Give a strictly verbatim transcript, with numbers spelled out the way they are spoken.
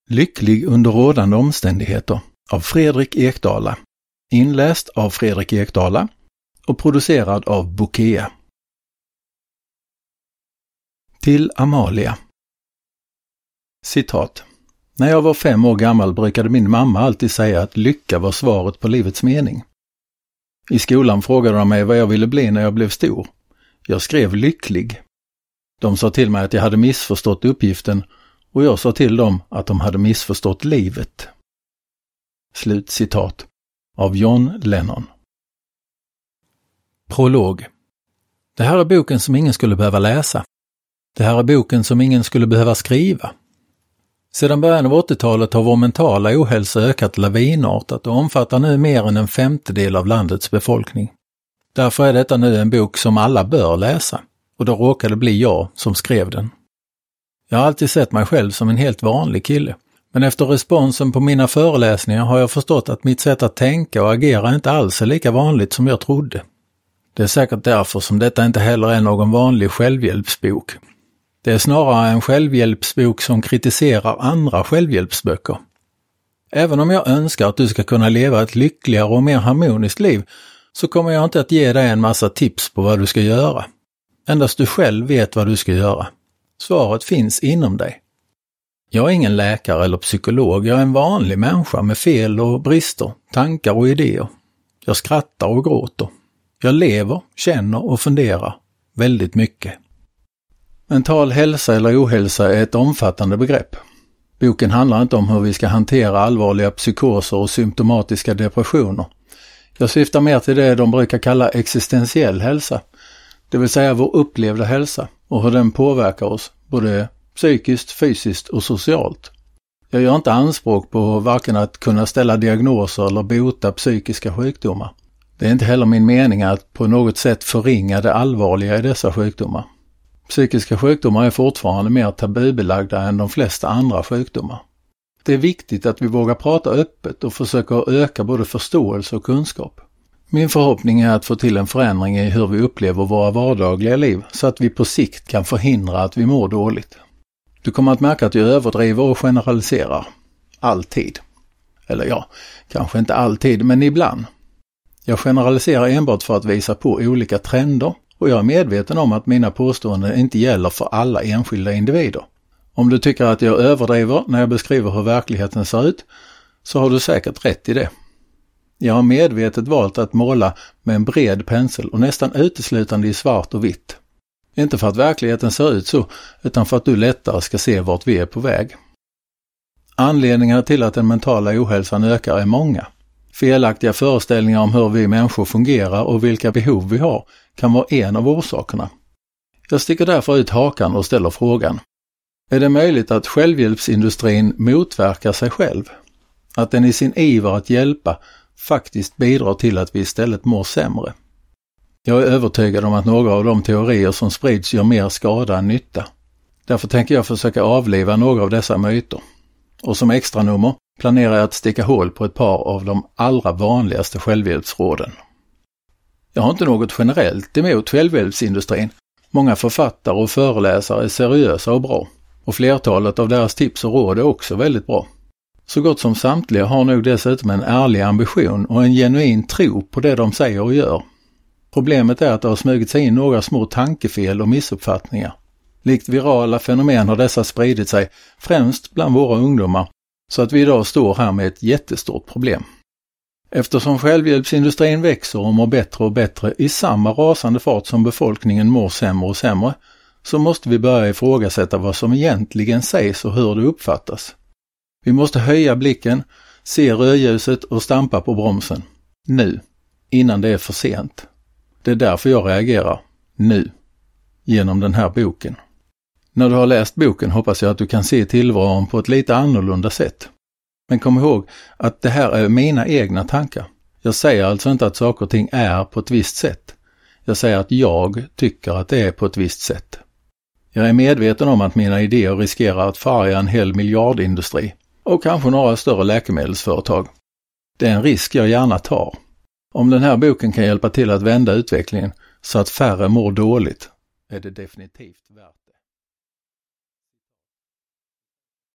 Lycklig under rådande omständigheter av Fredrik Ekdala. Inläst av Fredrik Ekdala och producerad av Bokea. Till Amalia. Citat. När jag var fem år gammal brukade min mamma alltid säga att lycka var svaret på livets mening. I skolan frågade de mig vad jag ville bli när jag blev stor. Jag skrev lycklig. De sa till mig att jag hade missförstått uppgiften och jag sa till dem att de hade missförstått livet. Slut citat av John Lennon. Prolog. Det här är boken som ingen skulle behöva läsa. Det här är boken som ingen skulle behöva skriva. Sedan början av åttiotalet har vår mentala ohälsa ökat lavinartat och omfattar nu mer än en femtedel av landets befolkning. Därför är detta nu en bok som alla bör läsa, och då råkade bli jag som skrev den. Jag har alltid sett mig själv som en helt vanlig kille, men efter responsen på mina föreläsningar har jag förstått att mitt sätt att tänka och agera inte alls är lika vanligt som jag trodde. Det är säkert därför som detta inte heller är någon vanlig självhjälpsbok. Det är snarare en självhjälpsbok som kritiserar andra självhjälpsböcker. Även om jag önskar att du ska kunna leva ett lyckligare och mer harmoniskt liv så kommer jag inte att ge dig en massa tips på vad du ska göra. Endast du själv vet vad du ska göra. Svaret finns inom dig. Jag är ingen läkare eller psykolog, jag är en vanlig människa med fel och brister, tankar och idéer. Jag skrattar och gråter. Jag lever, känner och funderar väldigt mycket. Mental hälsa eller ohälsa är ett omfattande begrepp. Boken handlar inte om hur vi ska hantera allvarliga psykoser och symptomatiska depressioner. Jag syftar mer till det de brukar kalla existentiell hälsa, det vill säga vår upplevda hälsa och hur den påverkar oss, både psykiskt, fysiskt och socialt. Jag gör inte anspråk på varken att kunna ställa diagnoser eller bota psykiska sjukdomar. Det är inte heller min mening att på något sätt förringa det allvarliga i dessa sjukdomar. Psykiska sjukdomar är fortfarande mer tabubelagda än de flesta andra sjukdomar. Det är viktigt att vi vågar prata öppet och försöka öka både förståelse och kunskap. Min förhoppning är att få till en förändring i hur vi upplever våra vardagliga liv så att vi på sikt kan förhindra att vi mår dåligt. Du kommer att märka att jag överdriver och generaliserar. Alltid. Eller ja, kanske inte alltid, men ibland. Jag generaliserar enbart för att visa på olika trender och jag är medveten om att mina påståenden inte gäller för alla enskilda individer. Om du tycker att jag överdriver när jag beskriver hur verkligheten ser ut så har du säkert rätt i det. Jag har medvetet valt att måla med en bred pensel och nästan uteslutande i svart och vitt. Inte för att verkligheten ser ut så, utan för att du lättare ska se vart vi är på väg. Anledningarna till att den mentala ohälsan ökar är många. Felaktiga föreställningar om hur vi människor fungerar och vilka behov vi har kan vara en av orsakerna. Jag sticker därför ut hakan och ställer frågan. Är det möjligt att självhjälpsindustrin motverkar sig själv? Att den i sin iver att hjälpa faktiskt bidrar till att vi istället mår sämre? Jag är övertygad om att några av de teorier som sprids gör mer skada än nytta. Därför tänker jag försöka avliva några av dessa myter. Och som extra nummer planerar jag att sticka hål på ett par av de allra vanligaste självhjälpsråden. Jag har inte något generellt emot självhjälpsindustrin. Många författare och föreläsare är seriösa och bra. Och flertalet av deras tips och råd är också väldigt bra. Så gott som samtliga har nog dessutom en ärlig ambition och en genuin tro på det de säger och gör. Problemet är att det har smugit sig in några små tankefel och missuppfattningar. Likt virala fenomen har dessa spridit sig främst bland våra ungdomar så att vi idag står här med ett jättestort problem. Eftersom självhjälpsindustrin växer och mår bättre och bättre i samma rasande fart som befolkningen mår sämre och sämre så måste vi börja ifrågasätta vad som egentligen sägs och hur det uppfattas. Vi måste höja blicken, se rödljuset och stampa på bromsen. Nu, innan det är för sent. Det är därför jag reagerar. Nu. Genom den här boken. När du har läst boken hoppas jag att du kan se tillvaron på ett lite annorlunda sätt. Men kom ihåg att det här är mina egna tankar. Jag säger alltså inte att saker och ting är på ett visst sätt. Jag säger att jag tycker att det är på ett visst sätt. Jag är medveten om att mina idéer riskerar att förarga en hel miljardindustri och kanske några större läkemedelsföretag. Det är en risk jag gärna tar. Om den här boken kan hjälpa till att vända utvecklingen så att färre mår dåligt är det definitivt värt.